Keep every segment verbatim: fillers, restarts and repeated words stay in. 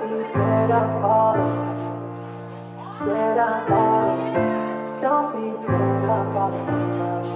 be scared of falling. Scared of falling. Don't be scared of falling.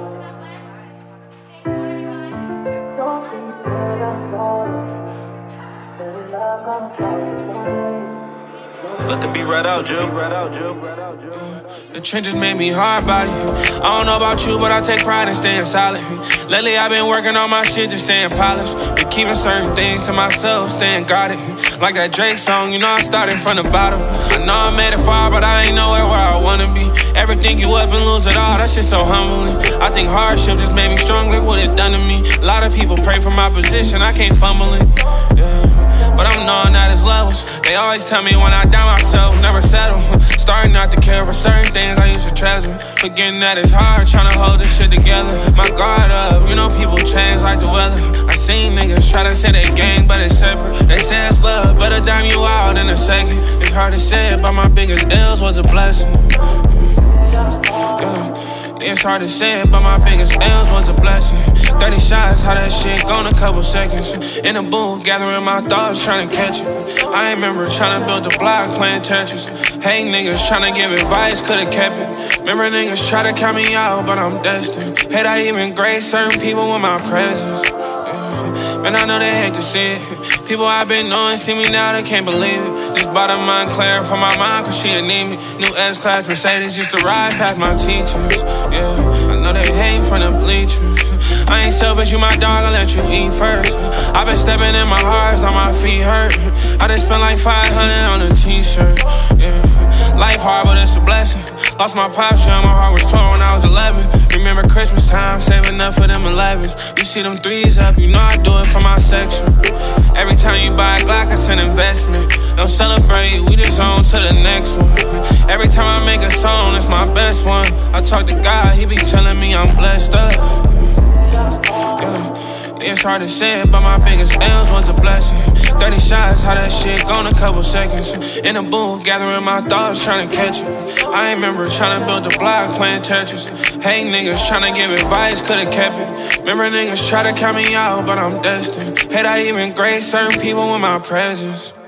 Don't be scared of falling. Let love come falling. Let the beat right out, Jill. The trenches made me hard body. I don't know about you, but I take pride in staying solid. Lately I've been working on my shit, just staying polished. Been keeping certain things to myself, staying guarded. Like that Drake song, you know I started from the bottom. I know I made it far, but I ain't nowhere where I wanna be. Everything you up and lose it all, that shit so humbling. I think hardship just made me strong, look what it done to me. A lot of people pray for my position, I can't fumble it. Yeah. But I'm knowing that it's levels. They always tell me when I doubt myself, never settle. Starting not to care for certain things I used to treasure. Forgetting that it's hard, trying to hold this shit together. My guard up, you know people change like the weather. I seen niggas try to say they gang, but it's separate. They say it's love, better dime you out in a second. It's hard to say it, but my biggest ills was a blessing. Yeah. It's hard to say it, but my biggest L's was a blessing. thirty shots, how that shit gone a couple seconds. In the booth, gathering my thoughts, trying to catch it. I remember trying to build a block, playing Tetris. Hey niggas trying to give advice, could've kept it. Remember niggas try to count me out, but I'm destined. Hate I even grace certain people with my presence. Yeah. Man, I know they hate to see it. People I've been knowing see me now, they can't believe it. Just bought a Montclair for my mom, cause she anemic. New S-Class Mercedes used to ride past my teachers. Yeah, I know they hate from the bleachers. I ain't selfish, you my dog, I'll let you eat first. I've been stepping in my heart, now my feet hurt. I just spent like five hundred on a t-shirt. Yeah, life hard, but it's a blessing. Lost my pops, young, my heart was torn when I was eleven. Remember Christmas time, saving up for them elevens. You see them threes up, you know I do it for my section. Every time you buy a Glock, it's an investment. Don't celebrate, we just on to the next one. Every time I make a song, it's my best one. I talk to God, he be telling me I'm blessed up. Yeah. It's hard to say it, but my biggest L's was a blessing. thirty shots, how that shit gone a couple seconds. In the booth, gathering my thoughts, trying to catch it. I remember trying to build a block, playing Tetris. Hey niggas trying to give advice, could've kept it. Remember niggas try to count me out, but I'm destined. Hate I even grace certain people with my presence.